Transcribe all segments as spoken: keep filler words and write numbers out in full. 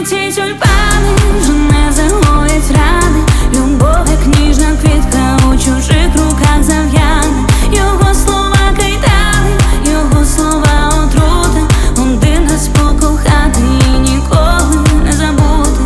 ті тюльпани вже не загоять рани. Любов, як ніжна квітка, у чужих руках зав'яне. Його слова кайдани, його слова отрута. Один раз покохати і ніколи не забути.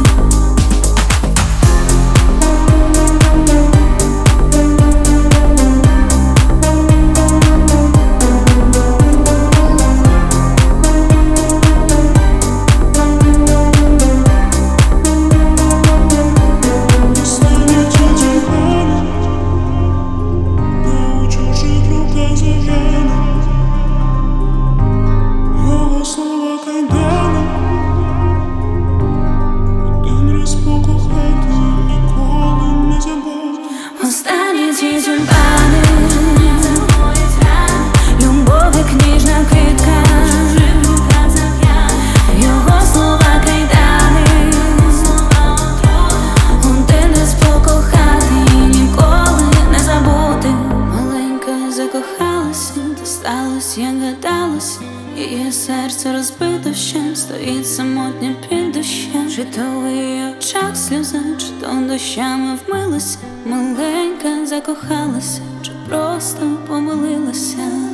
Останні ті тюльпани, любов, як ніжна квітка, його слова кайдани, один раз покохати і ніколи не забути. Маленька закохалася, та сталося, як гадалося. Її серце розбито вщент, стоїть самотня під дощем. Чи то в її очах сльоза, чи то дощами вмилася. Маленька закохалася, чи просто помилилася.